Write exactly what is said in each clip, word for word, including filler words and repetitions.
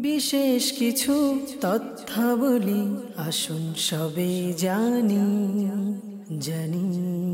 বিশেষ কিছু তথ্যাবলী আসুন সবে জানি জানি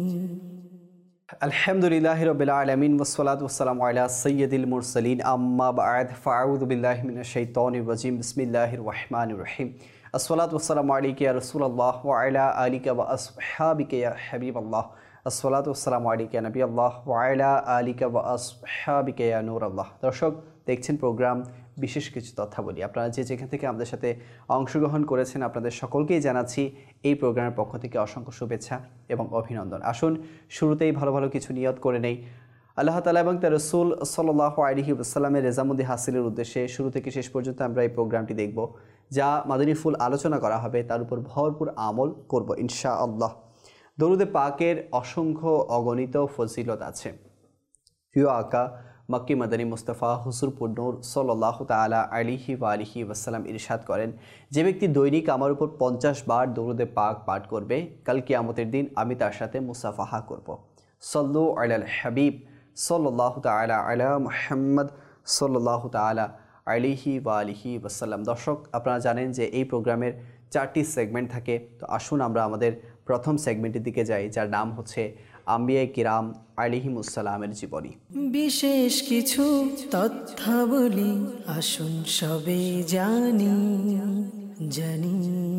আলহামদুলিল্লাহি রাব্বিল আলামিন ওয়াসসালাতু ওয়াসসালামু আলা সাইয়্যিদিল মুরসালিন আম্মা বা'দ ফাআউযু বিল্লাহি মিনাশ শাইতানির রাজিম বিসমিল্লাহির রহমানির রহিম আসসালাতু ওয়াসসালামু আলাইকা ইয়া রাসূলুল্লাহ ওয়া আলা আলিকা ওয়া আসহাবিকা ইয়া হাবিবাল্লাহ আসসালাতু ওয়াসসালামু আলাইকা ইয়া নবিয়াল্লাহ ওয়া আলা আলিকা ওয়া আসহাবিকা ইয়া নূরাল্লাহ। দর্শক, দেখছেন প্রোগ্রাম বিশেষ কিছু তথ্যাবলী। আপনারা যে যেখান থেকে আমাদের সাথে অংশগ্রহণ করেছেন আপনাদের সকলকেই জানাচ্ছি এই প্রোগ্রামের পক্ষ থেকে অসংখ্য শুভেচ্ছা এবং অভিনন্দন। আসুন শুরুতেই ভালো ভালো কিছু নিয়ত করে নেই। আল্লাহ তাআলা এবং তার রাসূল সাল্লাল্লাহু আলাইহি ওয়াসাল্লামের রেজামন্দি হাসিলের উদ্দেশ্যে শুরু থেকে শেষ পর্যন্ত আমরা এই প্রোগ্রামটি দেখব। যা মাদানী ফুল আলোচনা করা হবে তার উপর ভরপুর আমল করব ইনশাআল্লাহ। দরুদে পাকের অসংখ্য অগণিত ফজিলত আছে। প্রিয় আকা মক্কি মাদানী মুস্তাফা হুজুর নূর সাল্লাল্লাহু তাআলা আলাইহি ওয়া আলিহি ওয়াসাল্লাম ইরশাদ করেন, যে ব্যক্তি দৈনিক আমার উপর পঞ্চাশ বার দরুদে পাক পাঠ করবে, কাল কিয়ামতের দিন আমি তার সাথে মুসাফাহা করব। সল্লু আলাল হাবিব সাল্লাল্লাহু তাআলা আলা মুহাম্মদ সাল্লাল্লাহু তাআলা আলাইহি ওয়া আলিহি ওয়াসাল্লাম। দর্শক, আপনারা জানেন যে এই প্রোগ্রামের চারটি সেগমেন্ট থাকে। তো আসুন আমরা আমাদের প্রথম সেগমেন্টের দিকে যাই, যার নাম হচ্ছে আম্বিয়া কিরাম আলাইহিমুসসালামের জীবনী। বিশেষ কিছু তথ্যাবলী আসুন সবে জানি জানি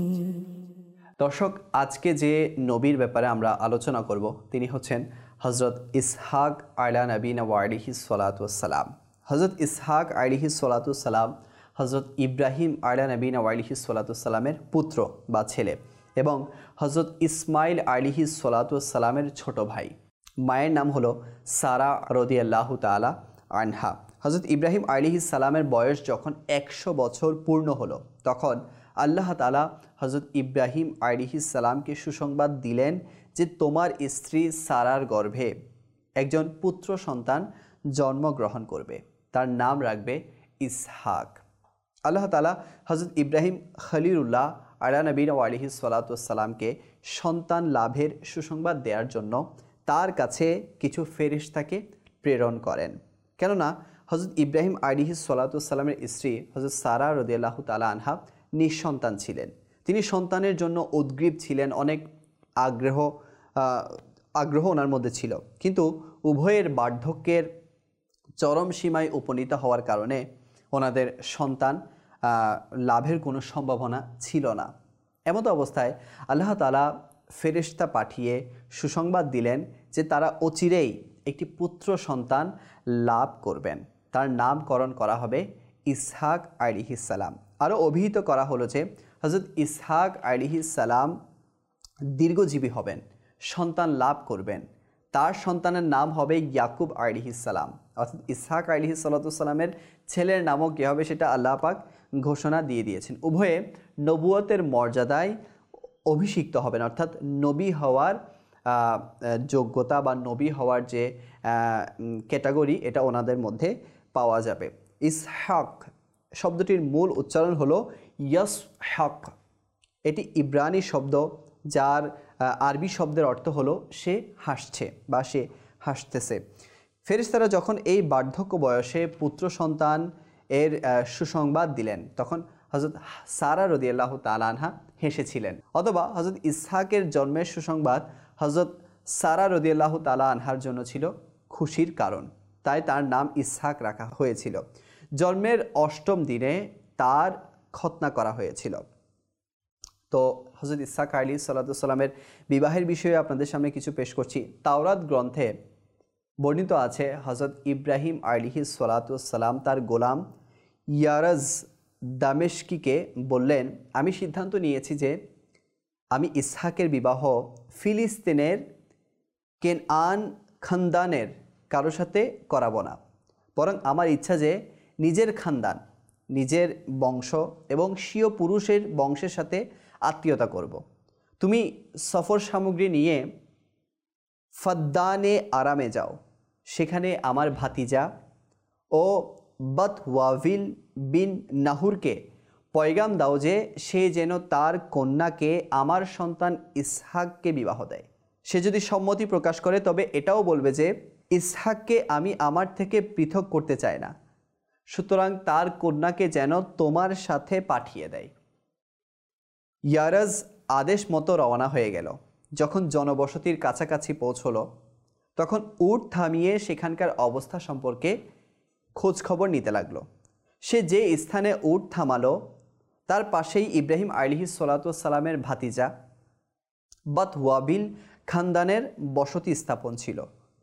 দর্শক, আজকে যে নবীর ব্যাপারে আমরা আলোচনা করব তিনি হচ্ছেন হযরত ইসহাক আলা নবীনা ওয়া আলাইহিস সালাতু ওয়াসসালাম। হযরত ইসহাক আলাইহিস সালাতু ওয়াসসালাম হযরত ইব্রাহিম আলা নবীনা ওয়া আলাইহিস সালাতু ওয়াসসালামের পুত্র বা ছেলে এবং হযরত ইসমাইল আলাইহিস সালাতু ওয়াসসালামের ছোট ভাই। মায়ের নাম হলো সারা রাদিয়াল্লাহু তাআলা আনহা। হযরত ইব্রাহিম আলাইহিস সালামের বয়স যখন একশো বছর পূর্ণ হলো, তখন আল্লাহ তাআলা হযরত ইব্রাহিম আলাইহিস সালামকে সুসংবাদ দিলেন যে তোমার স্ত্রী সারার গর্ভে একজন পুত্র সন্তান জন্মগ্রহণ করবে, তার নাম রাখবে ইসহাক। আল্লাহ তাআলা হযরত ইব্রাহিম খলিলুল্লাহ আলা নবীনা ওয়া আলাইহিস সালাতু ওয়াসসালামকে সন্তান লাভের সুসংবাদ দেওয়ার জন্য তার কাছে কিছু ফেরেশতাকে প্রেরণ করেন। কেননা হযরত ইব্রাহিম আলাইহিস সালাতু ওয়াসসালামের স্ত্রী হযরত সারা রাদিয়াল্লাহু তাআলা আনহা নিঃসন্তান ছিলেন। তিনি সন্তানের জন্য উদ্গ্রীব ছিলেন, অনেক আগ্রহ আগ্রহ ওনার মধ্যে ছিল, কিন্তু উভয়ের বার্ধক্যের চরম সীমায় উপনীত হওয়ার কারণে ওনাদের সন্তান লাভের কোনো সম্ভাবনা ছিল না। এমতো অবস্থায় আল্লাহ তাআলা ফেরেশতা পাঠিয়ে সুসংবাদ দিলেন যে তারা অচিরেই একটি পুত্র সন্তান লাভ করবেন, তার নামকরণ করা হবে ইসহাক আলাইহিস সালাম। আরও অভিহিত করা হলো যে হযরত ইসহাক আলাইহিস সালাম দীর্ঘজীবী হবেন, সন্তান লাভ করবেন, তার সন্তানের নাম হবে ইয়াকুব আলাইহিস সালাম। অর্থাৎ ইসহাক আলাইহিস সালামের ছেলের নামও কী হবে সেটা আল্লাহ পাক ঘোষণা দিয়ে দিয়েছেন। উভয়ে নবুয়তের মর্যাদায় অভিষিক্ত হবেন, অর্থাৎ নবী হওয়ার যোগ্যতা বা নবী হওয়ার যে ক্যাটাগরি এটা ওনাদের মধ্যে পাওয়া যাবে। ইসহাক শব্দটির মূল উচ্চারণ হলো ইয়াসহাক। এটি ইব্রানি শব্দ, যার আরবি শব্দের অর্থ হলো সে হাসছে বা সে হাসতেছে। ফেরেশতারা যখন এই বার্ধক্য বয়সে পুত্র সন্তান এর সুসংবাদ দিলেন, তখন হযরত সারা রাদিয়াল্লাহু তাআলা আনহা হেসেছিলেন। অথবা হযরত ইসহাকের জন্মের সুসংবাদ হযরত সারা রাদিয়াল্লাহু তাআলা আনহার জন্য ছিল খুশির কারণ, তাই তার নাম ইসহাক রাখা হয়েছিল। জন্মের অষ্টম দিনে তার খতনা করা হয়েছিল। তো হযরত ইসহাক আলাইহিস সালাতু ওয়াসসালামের বিবাহের বিষয়ে আপনাদের সামনে কিছু পেশ করছি। তাওরাত গ্রন্থে বর্ণিত আছে হযরত ইব্রাহিম আলাইহিস সালাতু ওয়াসসালাম তার গোলাম ইয়ারাজ দামেশকিকে বললেন, আমি সিদ্ধান্ত নিয়েছি যে আমি ইসহাকের বিবাহ ফিলিস্তিনের কেনআন খানদানের কারো সাথে করাবো না, বরং আমার ইচ্ছা যে নিজের খানদান, নিজের বংশ এবং স্বীয় পুরুষের বংশের সাথে আত্মীয়তা করব। তুমি সফর সামগ্রী নিয়ে ফাদ্দানে আরামে যাও, সেখানে আমার ভাতিজা ও বাতওয়াবিল বিন নাহুরকে পয়গাম দাও যে সে যেন তার কন্যাকে আমার সন্তান ইসহাককে বিবাহ দেয়। সে যদি সম্মতি প্রকাশ করে তবে এটাও বলবে যে ইসহাককে আমি আমার থেকে পৃথক করতে চাই না। সুতরাং তার কন্যাকে যেন তোমার সাথে পাঠিয়ে দেয়। ইয়ারাজ আদেশ মতো রওনা হয়ে গেল। যখন জনবসতির কাছাকাছি পৌঁছল তখন উট থামিয়ে সেখানকার অবস্থা সম্পর্কে খোঁজ খবর নিতে লাগলো। সে যে স্থানে উট থামালো তার পাশেই ইব্রাহিম আলাইহিস সালাতু ওয়াস সালামের ভাতিজা বাত ওয়াবিল খানদানের বসতি স্থাপন ছিল।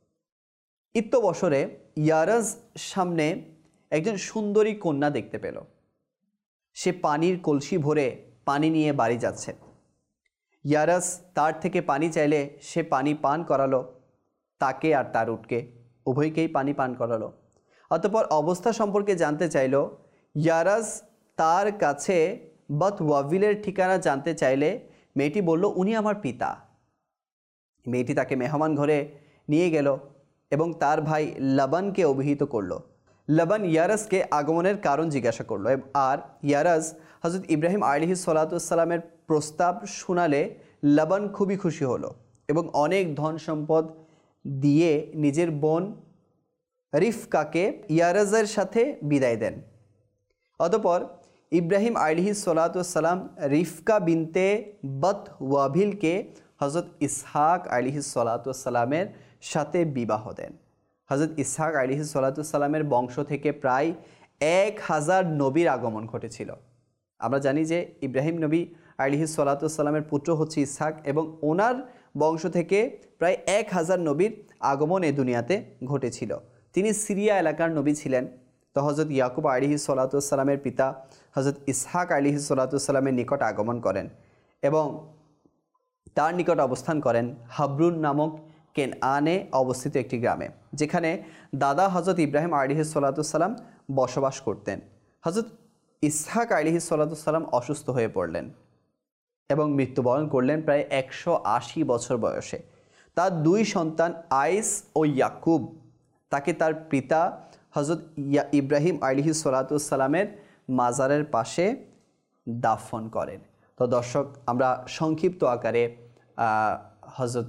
ইত্যবসরে ইয়ারাজ সামনে একজন সুন্দরী কন্যা দেখতে পেল। সে পানির কলসি ভরে পানি নিয়ে বাড়ি যাচ্ছে। ইয়ারাজ তার থেকে পানি চাইলে সে পানি পান করালো তাকে আর তার উটকে, উভয়কেই পানি পান করালো। অতঃপর অবস্থা সম্পর্কে জানতে চাইল। ইয়ারাজ তার কাছে বাত ওয়াবিলের ঠিকানা জানতে চাইলে মেয়েটি বলল, উনি আমার পিতা। মেয়েটি তাকে মেহমান ঘরে নিয়ে গেল এবং তার ভাই লাবানকে অভিহিত করল। লাবান ইয়ারাজকে আগমনের কারণ জিজ্ঞাসা করলো আর ইয়ারাজ হজরত ইব্রাহিম আলাইহিস সালাতু ওয়াস সালামের প্রস্তাব শোনালে লাবান খুবই খুশি হলো এবং অনেক ধন সম্পদ দিয়ে নিজের বোন রিফকাকে ইয়ারাজের সাথে বিদায় দেন। অতঃপর ইব্রাহিম আলাইহিস সালাতু ওয়াস সালাম রিফকা বিনতে বাত ওয়াবিলকে হজরত ইসহাক আলাইহিস সালাতু ওয়াস সালামের সাথে বিবাহ দেন। হজরত ইসহাক আলাইহিস সালাতু ওয়াস সালামের বংশ থেকে প্রায় এক হাজার নবীর আগমন ঘটেছিল। আমরা জানি যে ইব্রাহিম নবী আলাইহিস সালাতু ওয়াস সালামের পুত্র হচ্ছে ইসহাক এবং ওনার বংশ থেকে প্রায় এক হাজার নবীর আগমন এ দুনিয়াতে ঘটেছিল। তিনি সিরিয়া এলাকার নবী ছিলেন। তো হজরত ইয়াকুব আলাইহিস সালাতু ওয়াস সালামের পিতা হজরত ইসহাক আলাইহিস সালাতু ওয়াস সালামের নিকট আগমন করেন এবং তার নিকট অবস্থান করেন হাবরুন নামক কেনআনে অবস্থিত একটি গ্রামে, যেখানে দাদা হজরত ইব্রাহিম আলাইহিস সালাতু ওয়াস সালাম বসবাস করতেন। হজরত ইসহাক আলাইহিস সালাতু ওয়াস সালাম অসুস্থ হয়ে পড়লেন এবং মৃত্যুবরণ করলেন প্রায় একশো আশি বছর বয়সে। তার দুই সন্তান আইস ও ইয়াকুব তাকে তার পিতা হজরত ইব্রাহিম আলাইহিস সালাতু ওয়াস সালামের মাজারের পাশে দাফন করেন। তো দর্শক, আমরা সংক্ষিপ্ত আকারে হজরত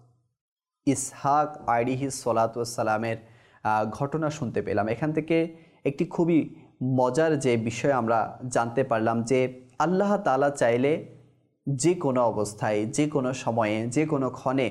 ইসহাক আলাইহিস সালাতু ওয়াস সালামের ঘটনা শুনতে পেলাম। এখান থেকে একটি খুবই মজার যে বিষয় আমরা জানতে পারলাম যে আল্লাহ তাআলা চাইলে যে কোনো অবস্থায়, যে কোনো সময়ে, যে কোনো ক্ষণে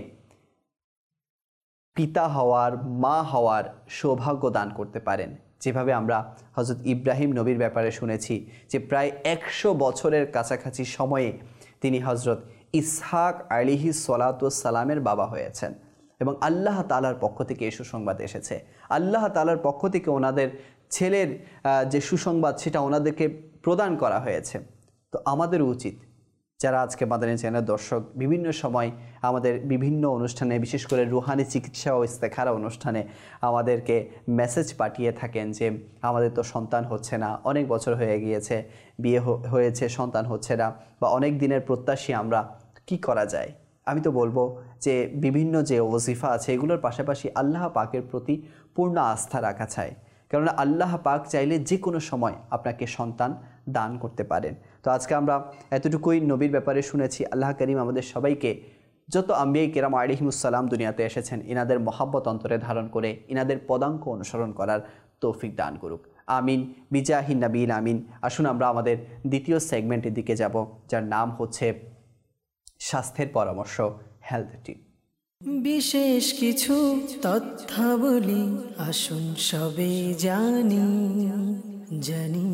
পিতা হওয়ার, মা হওয়ার সৌভাগ্য দান করতে পারেন। যেভাবে আমরা হজরত ইব্রাহিম নবীর ব্যাপারে শুনেছি যে প্রায় একশো বছরের কাছাকাছি সময়ে তিনি হজরত ইসহাক আলাইহিস সালাতু ওয়াস সালামের বাবা হয়েছেন এবং আল্লাহ তাআলার পক্ষ থেকে এই সুসংবাদ এসেছে। আল্লাহ তাআলার পক্ষ থেকে ওনাদের ছেলের যে সুসংবাদ সেটা ওনাদেরকে প্রদান করা হয়েছে। তো আমাদের উচিত, যারা আজকে মাদানী চ্যানেলের দর্শক, বিভিন্ন সময় আমাদের বিভিন্ন অনুষ্ঠানে, বিশেষ করে রুহানি চিকিৎসা ও ইস্তেখারা অনুষ্ঠানে আমাদেরকে মেসেজ পাঠিয়ে থাকেন যে আমাদের তো সন্তান হচ্ছে না, অনেক বছর হয়ে গিয়েছে, বিয়ে হয়েছে, সন্তান হচ্ছে না, বা অনেক দিনের প্রত্যাশী আমরা, কি করা যায়? আমি তো বলবো যে বিভিন্ন যে ওজিফা আছে এগুলোর পাশাপাশি আল্লাহ পাকের প্রতি পূর্ণ আস্থা রাখা চাই, কেননা আল্লাহ পাক চাইলে যে কোনো সময় আপনাকে সন্তান দান করতে পারেন। তো আজকে আমরা এতটুকুই নবীর ব্যাপারে শুনেছি। আল্লাহ করিম আমাদের সবাইকে, যত আম্বিয়া কিরাম আলাইহিমুস সালাম দুনিয়াতে এসেছেন, ইনাদের মহাব্বত অন্তরে ধারণ করে ইনাদের পদাঙ্ক অনুসরণ করার তৌফিক দান করুক। আমিন বিজাহিন নবীল আমিন। আসুন আমরা আমাদের দ্বিতীয় সেগমেন্টের দিকে যাব, যার নাম হচ্ছে স্বাস্থ্যের পরামর্শ, হেলথ টিপ। বিশেষ কিছু তথ্যাবলী আসুন সবে জানি জানি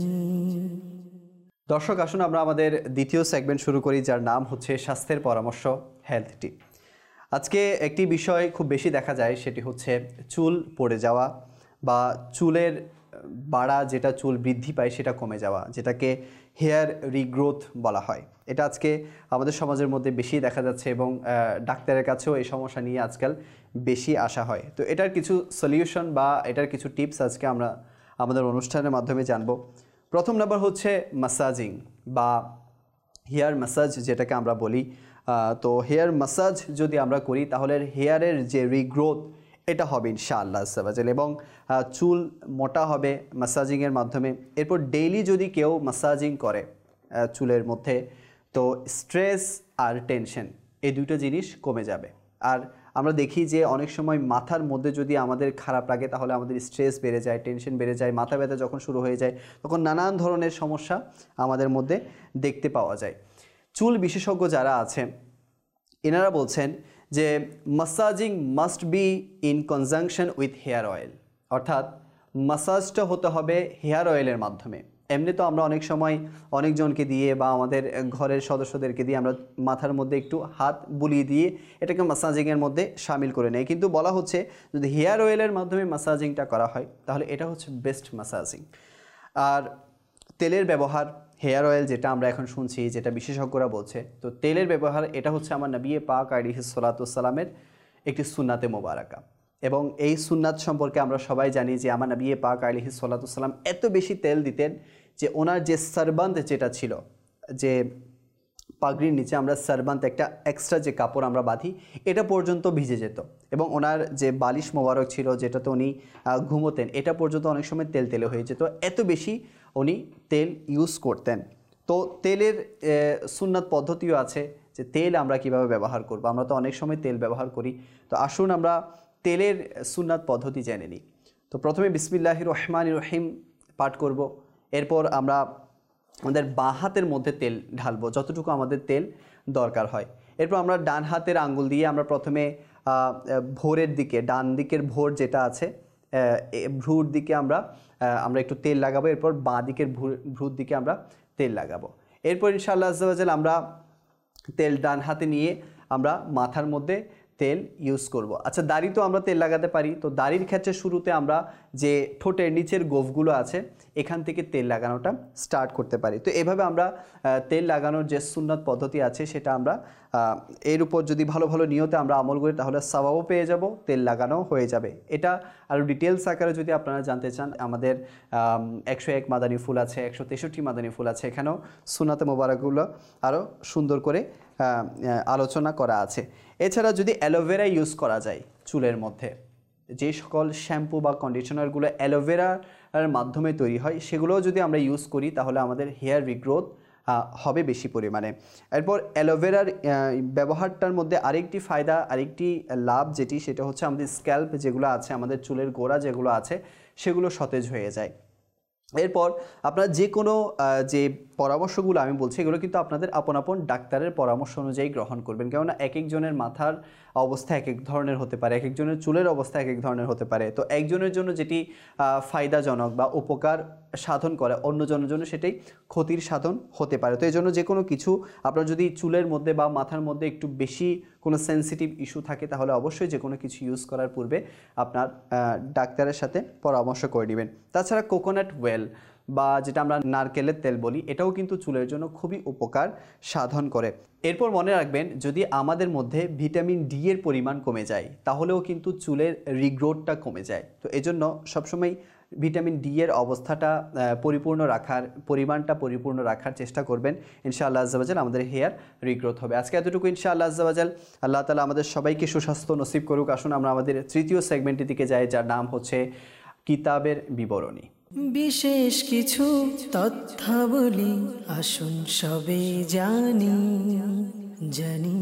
দর্শক, আসুন আমরা আমাদের দ্বিতীয় সেগমেন্ট শুরু করি, যার নাম হচ্ছে স্বাস্থ্যের পরামর্শ, হেলথ টিপ। আজকে একটি বিষয় খুব বেশি দেখা যায়, সেটি হচ্ছে চুল পড়ে যাওয়া বা চুলের বাড়া, যেটা চুল বৃদ্ধি পায় সেটা কমে যাওয়া, যেটাকে হেয়ার রিগ্রোথ বলা হয়। এটা আজকে আমাদের সমাজের মধ্যে বেশি দেখা যাচ্ছে এবং ডাক্তারের কাছেও এই সমস্যা নিয়ে আজকাল বেশি আসা হয়। তো এটার কিছু সলিউশন বা এটার কিছু টিপস আজকে আমরা আমাদের অনুষ্ঠানের মাধ্যমে জানবো। প্রথম নাম্বার হচ্ছে ম্যাসাজিং বা হেয়ার ম্যাসাজ, যেটাকে আমরা বলি। তো হেয়ার ম্যাসাজ যদি আমরা করি তাহলে হেয়ারের যে রিগ্রোথ এটা হবে ইনশাআল্লাহ আজ্জাওয়াজাল, এবং চুল মোটা হবে ম্যাসাজিংয়ের মাধ্যমে। এরপর ডেইলি যদি কেউ ম্যাসাজিং করে চুলের মধ্যে, তো স্ট্রেস আর টেনশন এই দুটো জিনিস কমে যাবে। আর আমরা দেখি যে অনেক সময় মাথার মধ্যে যদি আমাদের খারাপ লাগে তাহলে আমাদের স্ট্রেস বেড়ে যায়, টেনশন বেড়ে যায়, মাথা ব্যথা যখন শুরু হয়ে যায় তখন নানান ধরনের সমস্যা আমাদের মধ্যে দেখতে পাওয়া যায়। চুল বিশেষজ্ঞ যারা আছেন এনারা বলছেন যে massaging must be in conjunction with hair oil, অর্থাৎ মাসাজটা হতে হবে হেয়ার অয়েলের মাধ্যমে। এমনি তো আমরা অনেক সময় অনেকজনকে দিয়ে বা আমাদের ঘরের সদস্যদেরকে দিয়ে আমরা মাথার মধ্যে একটু হাত বুলিয়ে দিয়ে এটাকে মাসাজিংয়ের মধ্যে সামিল করে নেই, কিন্তু বলা হচ্ছে যদি হেয়ার অয়েলের মাধ্যমে মাসাজিংটা করা হয় তাহলে এটা হচ্ছে বেস্ট মাসাজিং। আর তেলের ব্যবহার, হেয়ার অয়েল যেটা আমরা এখন শুনছি, যেটা বিশেষজ্ঞরা বলছে, তো তেলের ব্যবহার এটা হচ্ছে আমার নবী পাক আলাইহিস সালাতু ওয়াস সালামের একটি সুন্নাতে মোবারকা। এবং এই সুন্নাত সম্পর্কে আমরা সবাই জানি যে আমার নবী পাক আলাইহিস সালাতু ওয়াস সালাম এত বেশি তেল দিতেন যে ওনার যে সারবান্ত যেটা ছিল, যে পাগড়ির নিচে আমরা সারবান্ত একটা এক্সট্রা যে কাপড় আমরা বাঁধি, এটা পর্যন্ত ভিজে যেত। এবং ওনার যে বালিশ মোবারক ছিল যেটাতে উনি ঘুমোতেন, এটা পর্যন্ত অনেক সময় তেল তেলে হয়ে যেত, এত বেশি উনি তেল ইউজ করতেন। তো তেলের সুন্নাত পদ্ধতিও আছে যে তেল আমরা কিভাবে ব্যবহার করব। আমরা তো অনেক সময় তেল ব্যবহার করি, তো আসুন আমরা তেলের সুন্নাত পদ্ধতি জেনে নিই। তো প্রথমে বিসমিল্লাহির রহমানির রহিম পাঠ করব, এরপর আমরা আমাদের বাঁ হাতের মধ্যে তেল ঢালবো যতটুকু আমাদের তেল দরকার হয়। এরপর আমরা ডান হাতের আঙ্গুল দিয়ে আমরা প্রথমে ভোরের দিকে, ডান দিকের ভোর যেটা আছে ভ্রুর দিকে আমরা আমরা একটু তেল লাগাবো, এরপর বাঁ দিকের ভ্রুর দিকে আমরা তেল লাগাবো। এরপর ইনশাআল্লাহ আজ্জা ওয়া জাল আমরা তেল ডান হাতে নিয়ে আমরা মাথার মধ্যে তেল ইউজ করব। আচ্ছা, দাড়ি তো আমরা তেল লাগাতে পারি, তো দাড়ির ক্ষেত্রে শুরুতে আমরা যে ঠোঁটের নিচের গোফগুলো আছে এখান থেকে তেল লাগানোটা স্টার্ট করতে পারি। তো এভাবে আমরা তেল লাগানোর যে সুন্নাত পদ্ধতি আছে সেটা আমরা এর উপর যদি ভালো ভালো নিয়তে আমরা আমল করি তাহলে সওয়াবও পেয়ে যাব, তেল লাগানো হয়ে যাবে। এটা আরও ডিটেলস আকারে যদি আপনারা জানতে চান, আমাদের একশো এক মাদানী ফুল আছে, একশো তেষট্টি মাদানী ফুল আছে, এখানেও সুন্নাতে মোবারকগুলো আরও সুন্দর করে আলোচনা করা আছে। এছাড়া যদি অ্যালোভেরা ইউজ করা যায় চুলের মধ্যে, যে সকল শ্যাম্পু বা কন্ডিশনারগুলো অ্যালোভেরার মাধ্যমে তৈরি হয় সেগুলোও যদি আমরা ইউজ করি তাহলে আমাদের হেয়ার রিগ্রোথ হবে বেশি পরিমাণে। এরপর অ্যালোভেরার ব্যবহারটার মধ্যে আরেকটি ফায়দা, আরেকটি লাভ যেটি, সেটা হচ্ছে আমাদের স্ক্যাল্প যেগুলো আছে, আমাদের চুলের গোড়া যেগুলো আছে সেগুলো সতেজ হয়ে যায়। এরপর আপনারা যে কোনো যে পরামর্শগুলো আমি বলছি এগুলো কিন্তু আপনাদের আপন আপন ডাক্তারের পরামর্শ অনুযায়ী গ্রহণ করবেন, কেননা এক একজনের মাথার অবস্থা এক এক ধরনের হতে পারে, এক একজনের চুলের অবস্থা এক এক ধরনের হতে পারে। তো একজনের জন্য যেটি ফায়দাজনক বা উপকার সাধন করে অন্যজনের জন্য সেটাই ক্ষতির সাধন হতে পারে। তো এই জন্য যে কোনো কিছু আপনার যদি চুলের মধ্যে বা মাথার মধ্যে একটু বেশি কোনো সেন্সিটিভ ইস্যু থাকে তাহলে অবশ্যই যে কোনো কিছু ইউজ করার পূর্বে আপনার ডাক্তারের সাথে পরামর্শ করে নেবেন। তাছাড়া কোকোনাট ওয়েল বা যেটা আমরা নারকেলের তেল বলি, এটাও কিন্তু চুলের জন্য খুবই উপকার সাধন করে। এরপর মনে রাখবেন, যদি আমাদের মধ্যে ভিটামিন ডি এর পরিমাণ কমে যায় তাহলেও কিন্তু চুলের রিগ্রোথটা কমে যায়। তো এজন্য সবসময় ভিটামিন ডি এর অবস্থাটা পরিপূর্ণ রাখার, পরিমাণটা পরিপূর্ণ রাখার চেষ্টা করবেন। ইনশাআল্লাহ আজ্জা ওয়া জাল আমাদের হেয়ার রিগ্রোথ হবে। আজকে এতটুকু। ইনশাআল্লাহ আজ্জা ওয়া জাল আল্লাহ তাআলা আমাদের সবাইকে সুস্বাস্থ্য নসিব করুক। আসুন আমরা আমাদের তৃতীয় সেগমেন্টের দিকে যাই, যার নাম হচ্ছে কিতাবের বিবরণী। বিশেষ কিছু তথ্যাবলী আসুন সবে জানি জানি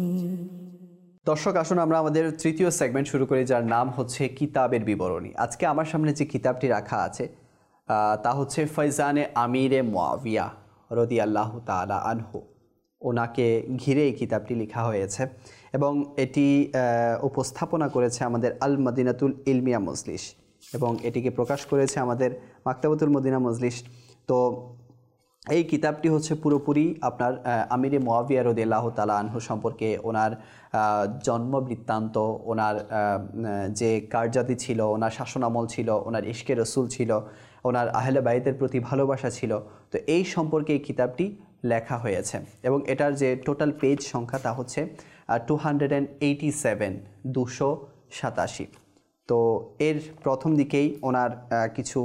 দর্শক, আসুন আমরা আমাদের তৃতীয় সেগমেন্ট শুরু করি, যার নাম হচ্ছে কিতাবের বিবরণী। আজকে আমার সামনে যে কিতাবটি রাখা আছে তা হচ্ছে ফয়জানে আমিরে মুআবিয়া রাদিয়াল্লাহু তাআলা আনহু, ওনাকে ঘিরে এই কিতাবটি লেখা হয়েছে এবং এটি উপস্থাপনা করেছে আমাদের আল মদিনাতুল ইলমিয়া মজলিস এবং এটিকে প্রকাশ করেছে আমাদের মাকতাবাতুল মদিনা মজলিস। তো এই কিতাবটি হচ্ছে পুরোপুরি আপনার আমিরে মুআবিয়া রাদিয়াল্লাহু তাআলা আনহু সম্পর্কে, ওনার জন্ম বৃত্তান্ত, ওনার যে কার্যাদি ছিল, ওনার শাসনামল ছিল, ওনার ইশকে রসুল ছিল, ওনার আহলে বাইতের প্রতি ভালোবাসা ছিল। তো এই সম্পর্কে এই কিতাবটি লেখা হয়েছে এবং এটার যে টোটাল পেজ সংখ্যা তা হচ্ছে two hundred and eighty seven দুশো সাতাশি। তো এর প্রথম দিকেই ওনার কিছু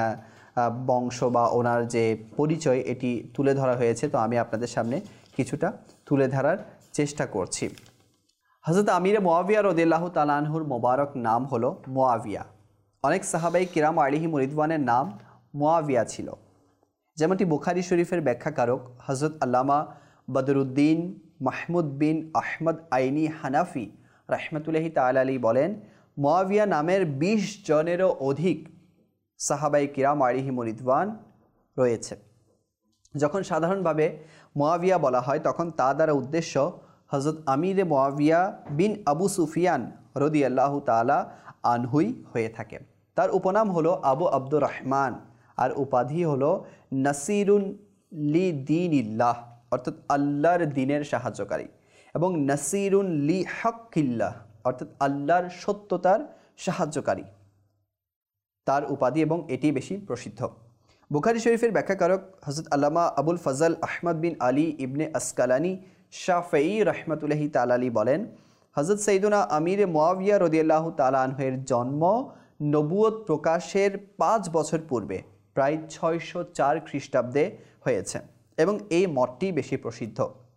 বংশ বা ওনার যে পরিচয় এটি তুলে ধরা হয়েছে। তো আমি আপনাদের সামনে কিছুটা তুলে ধরার চেষ্টা করছি। হযরত আমিরে মুআবিয়া রাদিয়াল্লাহু তাআলা আনহুর মোবারক নাম হলো মুআবিয়া। অনেক সাহাবায়ে কিরাম আলাইহিম রিদওয়ানের নাম মুআবিয়া ছিল, যেমনটি বুখারী শরীফের ব্যাখ্যাকারক হযরত আল্লামা বদরুদ্দিন মাহমুদ বিন আহমদ আইনি হানাফি রাহমাতুল্লাহি তাআলা আলাইহি বলেন, মুআবিয়া নামের বিশ জনেরও অধিক সাহাবায়ে কিরাম আলাইহিমুর রিদওয়ান রয়েছে। যখন সাধারণভাবে মুআবিয়া বলা হয় তখন তা দ্বারা উদ্দেশ্য হযরত আমিরে মুআবিয়া বিন আবু সুফিয়ান রাদিয়াল্লাহু তাআলা আনহুই হয়ে থাকে। তার উপনাম হলো আবু আব্দুর রহমান, আর উপাধি হলো নাসিরুন লি দীনিল্লাহ, অর্থাৎ আল্লাহর দ্বীনের সাহায্যকারী, এবং নাসিরুন লি হাক্কিল্লাহ, অর্থাৎ আল্লাহর সত্যতার সাহায্যকারী তার উপাধি, এবং এটি বেশি প্রসিদ্ধ। বুখারী শরীফের ব্যাখ্যাকারক হযরত আল্লামা আবুল ফজল আহমদ বিন আলী ইবনে আসকালানি শাফেঈ রাহমাতুল্লাহি তাআলা আলাইহি বলেন, হযরত সাইয়্যিদুনা আমির মুআবিয়া রাদিয়াল্লাহু তাআলা আনহুর জন্ম নবুয়ত প্রকাশের পাঁচ বছর পূর্বে প্রায় ছয়শো চার খ্রিস্টাব্দে হয়েছে, এবং এই মতটি বেশি প্রসিদ্ধ।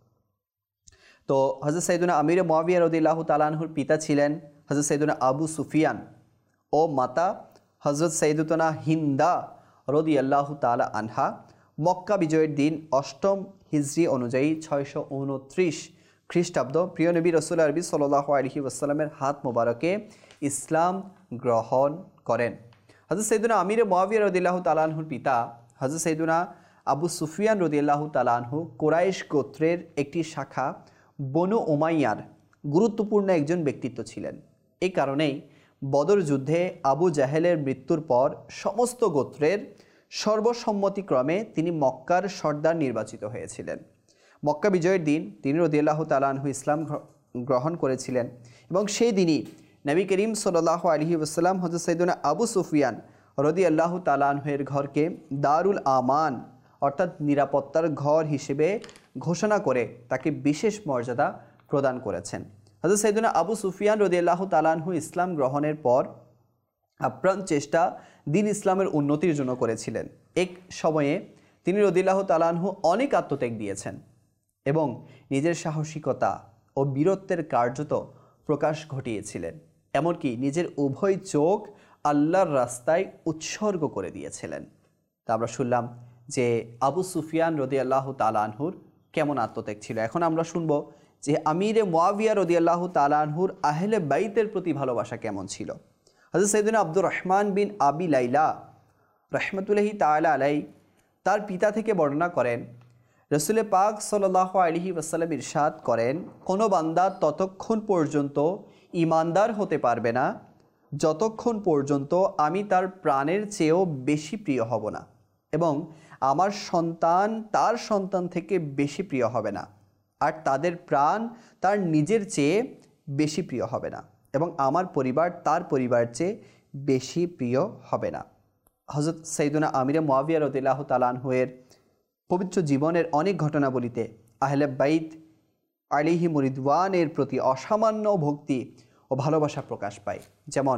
তো হযরত সাইয়্যিদুনা আমির মুআবিয়া রাদিয়াল্লাহু তাআলা আনহুর পিতা ছিলেন হযরত সাইয়্যিদুনা আবু সুফিয়ান ও মাতা হযরত সাইয়্যিদাতুনা হিন্দা রাদিয়াল্লাহু তাআলা আনহা। মক্কা বিজয়ের দিন অষ্টম হিজরি অনুযায়ী ছয়শো উনত্রিশ খ্রিস্টাব্দ প্রিয় নবী রাসূল আরবি সাল্লাল্লাহু আলাইহি ওয়াসাল্লামের হাত মোবারকে ইসলাম গ্রহণ করেন। হযরত সাইয়্যিদুনা আমির মুআবিয়া রাদিয়াল্লাহু তাআলা আনহুর পিতা হযরত সাইয়্যিদুনা আবু সুফিয়ান রাদিয়াল্লাহু তাআলা আনহু কুরাইশ গোত্রের একটি শাখা বনু উমাইয়ার গুরুত্বপূর্ণ একজন ব্যক্তিত্ব ছিলেন। এই কারণেই বদর যুদ্ধে আবু জাহেলের মৃত্যুর পর সমস্ত গোত্রের সর্বসম্মতিক্রমে তিনি মক্কার সর্দার নির্বাচিত হয়েছিলেন। মক্কা বিজয়ের দিন তিনি রাদিয়াল্লাহু তাআলা আনহু ইসলাম গ্রহণ করেছিলেন, এবং সেই দিনই নবী করিম সাল্লাল্লাহু আলাইহি ওয়াসাল্লাম হযরত সাইয়্যিদুনা আবু সুফিয়ান রাদিয়াল্লাহু তাআলা আনহুর ঘরকে দারুল আমান, অর্থাৎ নিরাপত্তার ঘর হিসেবে ঘোষণা করে তাকে বিশেষ মর্যাদা প্রদান করেছেন। হযরত সাইয়্যিদুনা আবু সুফিয়ান রাদিয়াল্লাহু তাআলা আনহু ইসলাম গ্রহণের পর আপ্রাণ চেষ্টা দিন ইসলামের উন্নতির জন্য করেছিলেন। এক সময়ে তিনি রাদিয়াল্লাহু তাআলা আনহু অনেক আত্মত্যাগ দিয়েছেন এবং নিজের সাহসিকতা ও বীরত্বের কার্যত প্রকাশ ঘটিয়েছিলেন, এমনকি নিজের উভয় চোখ আল্লাহর রাস্তায় উৎসর্গ করে দিয়েছিলেন। তা আমরা শুনলাম যে আবু সুফিয়ান রাদিয়াল্লাহু তাআলা আনহুর কেমন আত্মত্যাগ ছিল। এখন আমরা শুনব যে আমিরে মুআবিয়া রাদিয়াল্লাহু তাআলা আনহুর আহলে বাইতের প্রতি ভালোবাসা কেমন ছিল। হযরত সাইয়্যিদুনা আব্দুর রহমান বিন আবি লাইলা রাহমাতুল্লাহি তাআলা আলাইহি তার পিতা থেকে বর্ণনা করেন, রাসূল পাক সাল্লাল্লাহু আলাইহি ওয়াসাল্লাম ইরশাদ করেন, কোনো বান্দা ততক্ষণ পর্যন্ত ঈমানদার হতে পারবে না যতক্ষণ পর্যন্ত আমি তার প্রাণের চেয়েও বেশি প্রিয় হব না, এবং আমার সন্তান তার সন্তান থেকে বেশি প্রিয় হবে না, আর তাদের প্রাণ তার নিজের চেয়ে বেশি প্রিয় হবে না, এবং আমার পরিবার তার পরিবার চেয়ে বেশি প্রিয় হবে না। হযরত সাইয়্যিদুনা আমির মুআবিয়া রাদিয়াল্লাহু তাআলা আনহুর পবিত্র জীবনের অনেক ঘটনাবলিতে আহলে বাইত আলাইহিমুর রিদওয়ানের প্রতি অসামান্য ভক্তি ও ভালোবাসা প্রকাশ পায়। যেমন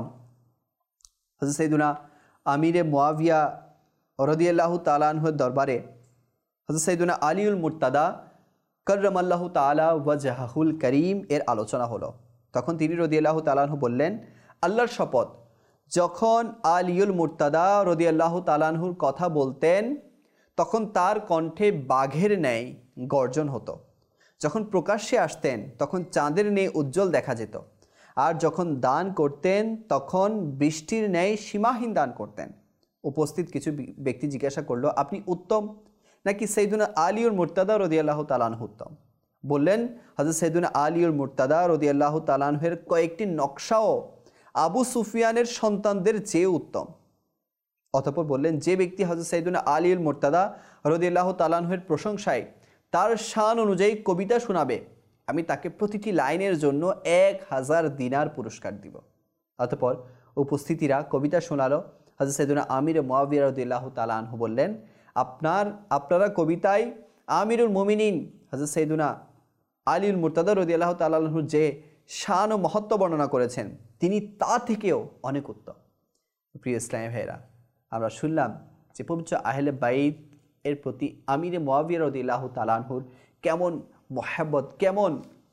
হযরত সাইয়্যিদুনা আমির মুআবিয়া রাদিয়াল্লাহু তাআলা আনহুর দরবারে হযরত সাইয়্যিদুনা আলীউল মুরতাদা কাররামাল্লাহু তাআলা ওয়াজহাহুল করিম এর আলোচনা হলো। তখন তিনি রাদিয়াল্লাহু তাআলা আনহু বললেন, আল্লাহর শপথ, যখন আলীউল মুরতাদা রাদিয়াল্লাহু তাআলা আনহুর কথা বলতেন তখন তার কণ্ঠে বাঘের ন্যায় গর্জন হতো, যখন প্রকাশ্যে আসতেন তখন চাঁদের ন্যায় উজ্জ্বল দেখা যেত, আর যখন দান করতেন তখন বৃষ্টির ন্যায় সীমাহীন দান করতেন। উপস্থিত কিছু ব্যক্তি জিজ্ঞাসা করলো, আপনি উত্তম নাকি সাইয়্যিদুনা আলীউল মুরতাদা রাদিয়াল্লাহু তাআলা আনহু উত্তম? বললেন, হযরত সাইয়্যিদুনা আলীউল মুরতাদা রাদিয়াল্লাহু তাআলা আনহুর কয়েকটি নকশাও আবু সুফিয়ানের সন্তানদের চেয়ে উত্তম। অতঃপর বললেন, যে ব্যক্তি হযরত সাইয়্যিদুনা আলীউল মুরতাদা রাদিয়াল্লাহু তাআলা আনহুর প্রশংসায় তার শান অনুযায়ী কবিতা শোনাবে, আমি তাকে প্রতিটি লাইনের জন্য এক হাজার দিনার পুরস্কার দিব। অতঃপর উপস্থিতিরা কবিতা শোনালো। হযরত সাইয়্যিদুনা আমির মুআবিয়া রাদিয়াল্লাহু তাআলা আনহু বললেন, আপনার আপনারা কবিতায় আমিরুল মুমিনিন হযরত সাইয়্যিদুনা আলীউল মুরতাদা রাদিয়াল্লাহু তাআলা আনহুর যে শান ও মহত্ব বর্ণনা করেছেন তিনি তা থেকেও অনেক উত্তম। প্রিয় ইসলামী ভাইরা, আমরা শুনলাম যে পবিত্র আহলে বাইত এর প্রতি আমিরে মুআবিয়া রাদিয়াল্লাহু তাআলা আনহুর কেমন মহব্বত, কেমন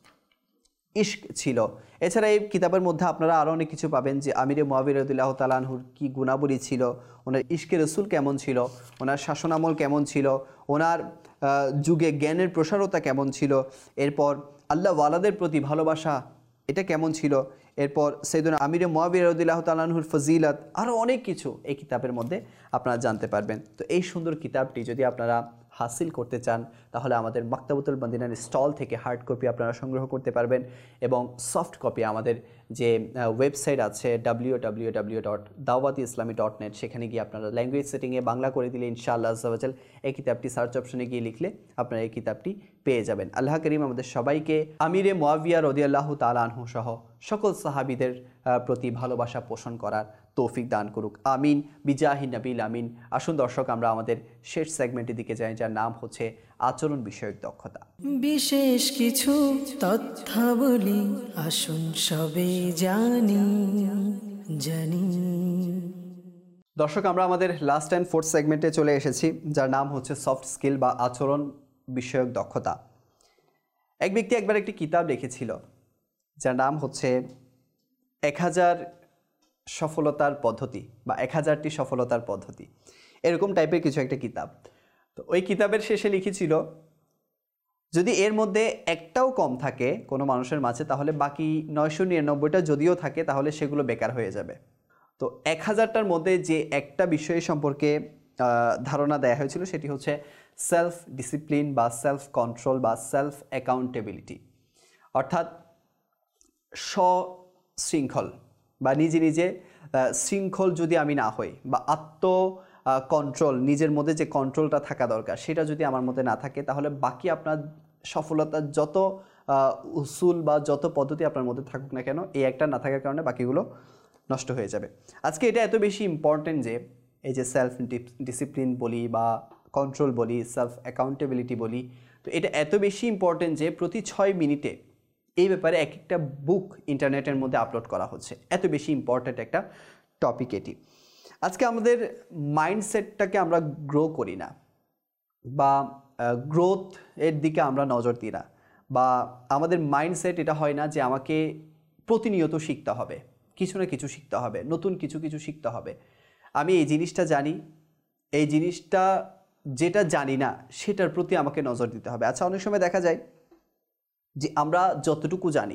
ইশক ছিল। এছাড়া এই কিতাবের মধ্যে আপনারা আরও অনেক কিছু পাবেন যে আমিরে মুআবিয়া রাদিয়াল্লাহু তাআলা আনহুর কী গুণাবলী ছিল, ওনার ইশকে রসুল কেমন ছিল, ওনার শাসনামল কেমন ছিল, ওনার যুগে জ্ঞানের প্রসারতা কেমন ছিল, এরপর আল্লাহ ওয়ালাদের প্রতি ভালোবাসা এটা কেমন ছিল, এরপর সৈয়দনা আমিরে মুয়াবিয়া রাদিয়াল্লাহু তাআলা আনহুর ফজিলত, আরও অনেক কিছু এই কিতাবের মধ্যে আপনারা জানতে পারবেন। তো এই সুন্দর কিতাবটি যদি আপনারা হাসিল করতে চান তাহলে আমাদের মাকতাবাতুল মদিনার স্টল থেকে হার্ড কপি আপনারা সংগ্রহ করতে পারবেন এবং সফট কপি আমাদের যে ওয়েবসাইট আছে ডাব্লিউ ডাব্লিউ ডাব্লিউ ডট দাওয়াতি ইসলামী ডট নেট, সেখানে গিয়ে আপনারা ল্যাঙ্গুয়েজ সেটিংয়ে বাংলা করে দিলে ইনশাআল্লাহ আজ্জা ওয়া জাল এই কিতাবটি সার্চ অপশনে গিয়ে লিখলে আপনারা এই কিতাবটি পেয়ে যাবেন। আল্লাহ করিম আমাদের সবাইকে আমিরে মুয়াবিয়া রাদিয়াল্লাহু তাআলা আনহু সহ সকল সাহাবীদের প্রতি ভালোবাসা পোষণ করার তৌফিক দান করুক, আমিন বিজাহি নবিল আমিন। আসুন দর্শক আমরা আমাদের শেষ সেগমেন্টের দিকে যাই, যার নাম হচ্ছে আচরণ বিষয়ক দক্ষতা। বিশেষ কিছু তথ্যাবলী আসুন সবে জানি জানি। দর্শক আমরা আমাদের লাস্ট অ্যান্ড ফোর্থ সেগমেন্টে চলে এসেছি, যার নাম হচ্ছে সফট স্কিল বা আচরণ বিষয়ক দক্ষতা। এক ব্যক্তি একবার একটি কিতাব লিখেছিল যার নাম হচ্ছে এক হাজার সফলতার পদ্ধতি বা এক হাজারটি সফলতার পদ্ধতি, এরকম টাইপের কিছু একটা কিতাব। তো ওই কিতাবের শেষে লিখেছিল যদি এর মধ্যে একটাও কম থাকে কোনো মানুষের মাঝে, তাহলে বাকি নয়শো নিরানব্বইটা যদিও থাকে তাহলে সেগুলো বেকার হয়ে যাবে। তো এক হাজারটার মধ্যে যে একটা বিষয় সম্পর্কে ধারণা দেয়া হয়েছিল সেটি হচ্ছে সেলফ ডিসিপ্লিন বা সেলফ কন্ট্রোল বা সেলফ অ্যাকাউন্টেবিলিটি, অর্থাৎ সশৃঙ্খল বা নিজে নিজে শৃঙ্খল যদি আমি না হই বা আত্ম কন্ট্রোল, নিজের মধ্যে যে কন্ট্রোলটা থাকা দরকার সেটা যদি আমার মধ্যে না থাকে তাহলে বাকি আপনার সফলতার যত উসুল বা যত পদ্ধতি আপনার মধ্যে থাকুক না কেন, এই একটা না থাকার কারণে বাকিগুলো নষ্ট হয়ে যাবে। আজকে এটা এত বেশি ইম্পর্টেন্ট যে এই যে সেলফ ডিসিপ্লিন বলি বা কন্ট্রোল বলি, সেলফ অ্যাকাউন্টেবিলিটি বলি, তো এটা এত বেশি ইম্পর্টেন্ট যে প্রতি ছয় মিনিটে এই ব্যাপারে এক একটা বুক ইন্টারনেটের মধ্যে আপলোড করা হচ্ছে। এত বেশি ইম্পর্টেন্ট একটা টপিক এটি। আজকে আমাদের মাইন্ডসেটটাকে আমরা গ্রো করি না বা গ্রোথ এর দিকে আমরা নজর দিই না, বা আমাদের মাইন্ডসেট এটা হয় না যে আমাকে প্রতিনিয়ত শিখতে হবে, কিছু না কিছু শিখতে হবে, নতুন কিছু কিছু শিখতে হবে। আমি এই জিনিসটা জানি, এই জিনিসটা যেটা জানি না সেটার প্রতি আমাকে নজর দিতে হবে। আচ্ছা, অনেক সময় দেখা যায় যে আমরা যতটুকু জানি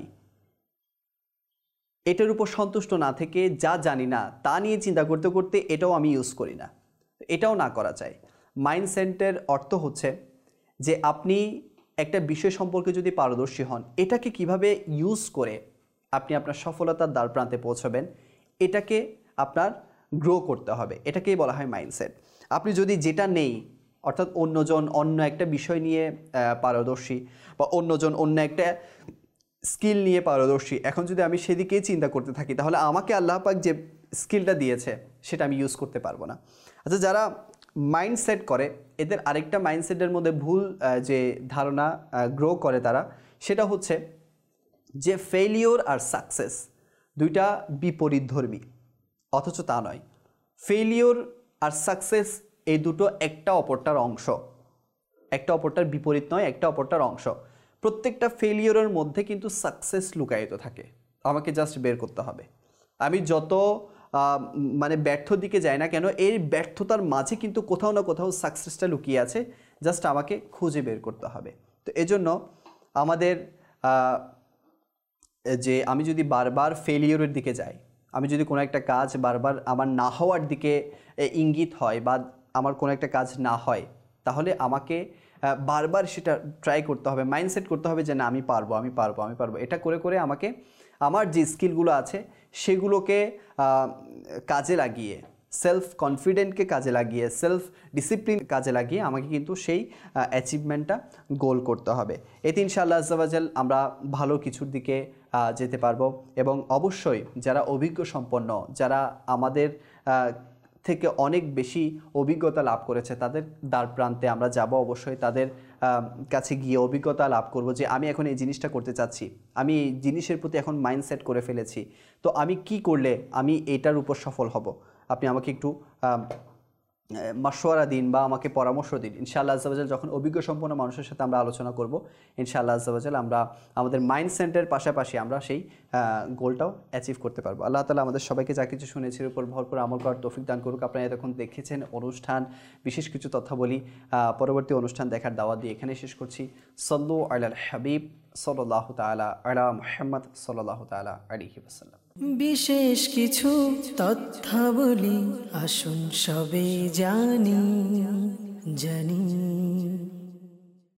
এটার উপর সন্তুষ্ট না থেকে যা জানি না তা নিয়ে চিন্তা করতে করতে এটাও আমি ইউজ করি না, এটাও না করা চাই। মাইন্ডসেটের অর্থ হচ্ছে যে আপনি একটা বিষয় সম্পর্কে যদি পারদর্শী হন, এটাকে কিভাবে ইউজ করে আপনি আপনার সফলতার দ্বার প্রান্তে পৌঁছবেন, এটাকে আপনার গ্রো করতে হবে, এটাকেই বলা হয় মাইন্ডসেট। আপনি যদি যেটা নেই, অর্থাৎ অন্যজন অন্য একটা বিষয় নিয়ে পারদর্শী বা অন্যজন অন্য একটা স্কিল নিয়ে পারদর্শী, এখন যদি আমি সেদিকেই চিন্তা করতে থাকি তাহলে আমাকে আল্লাহ পাক যে স্কিলটা দিয়েছে সেটা আমি ইউজ করতে পারবো না। আচ্ছা, যারা মাইন্ডসেট করে এদের আরেকটা মাইন্ডসেটের মধ্যে ভুল যে ধারণা গ্রো করে তারা, সেটা হচ্ছে যে ফেইলিওর আর সাকসেস দুইটা বিপরীতধর্মী, অথচ তা নয়। ফেইলিওর আর সাকসেস এই দুটো একটা অপরটার অংশ, একটা অপরটার বিপরীত নয়, একটা অপরটার অংশ। প্রত্যেকটা ফেইলিওরের মধ্যে কিন্তু সাকসেস লুকায়িত থাকে, আমাকে জাস্ট বের করতে হবে। আমি যত মানে ব্যর্থ দিকে যাই না কেন, এই ব্যর্থতার মাঝে কিন্তু কোথাও না কোথাও সাকসেসটা লুকিয়ে আছে, জাস্ট আমাকে খুঁজে বের করতে হবে। তো এজন্য আমাদের যে আমি যদি বারবার ফেলিওরের দিকে যাই, আমি যদি কোনো একটা কাজ বারবার আমার না হওয়ার দিকে ইঙ্গিত হয় বা আমার কোনো একটা কাজ না হয়, তাহলে আমাকে বারবার সেটা ট্রাই করতে হবে, মাইন্ডসেট করতে হবে যে না আমি পারবো আমি পারবো আমি পারবো। এটা করে করে আমাকে আমার যে স্কিলগুলো আছে সেগুলোকে কাজে লাগিয়ে, সেলফ কনফিডেন্টকে কাজে লাগিয়ে, সেলফ ডিসিপ্লিন কাজে লাগিয়ে আমাকে কিন্তু সেই অ্যাচিভমেন্টটা গোল করতে হবে। এতে ইনশাআল্লাহ আজ্জা ওয়া জাল আমরা ভালো কিছুর দিকে যেতে পারবো। এবং অবশ্যই যারা অভিজ্ঞ সম্পন্ন, যারা আমাদের থেকে অনেক বেশি অভিজ্ঞতা লাভ করেছে, তাদের দ্বার প্রান্তে আমরা যাব, অবশ্যই তাদের কাছে গিয়ে অভিজ্ঞতা লাভ করব যে আমি এখন এই জিনিসটা করতে চাচ্ছি, আমি এই জিনিসের প্রতি এখন মাইন্ডসেট করে ফেলেছি, তো আমি কি করলে আমি এটার উপর সফল হব। আপনি আমাকে একটু মাশওয়ারা দিন বা আমাকে পরামর্শ দিন। ইনশাআল্লাহ আজ্জা ওয়া জাল যখন অভিজ্ঞ সম্পন্ন মানুষের সাথে আমরা আলোচনা করব, ইনশাআল্লাহ আজ্জা ওয়া জাল আমরা আমাদের মাইন্ডসেটের পাশাপাশি আমরা সেই গোলটাও অ্যাচিভ করতে পারবো। আল্লাহ তাআলা আমাদের সবাইকে যা কিছু শুনেছি এর উপর ভরপুর আমল করার তৌফিক দান করুক। আপনারা এতক্ষণ দেখেছেন অনুষ্ঠান, বিশেষ কিছু তথ্যাবলী। পরবর্তী অনুষ্ঠান দেখার দাওয়াত দিয়ে এখানে শেষ করছি। সাল্লু আলাল হাবিব সাল্লাল্লাহু তাআলা আলা মুহাম্মদ সাল্লাল্লাহু তাআলা আলাইহি ওয়াসাল্লাম। বিশেষ কিছু তথ্যাবলী আসুন সবে জানি জানি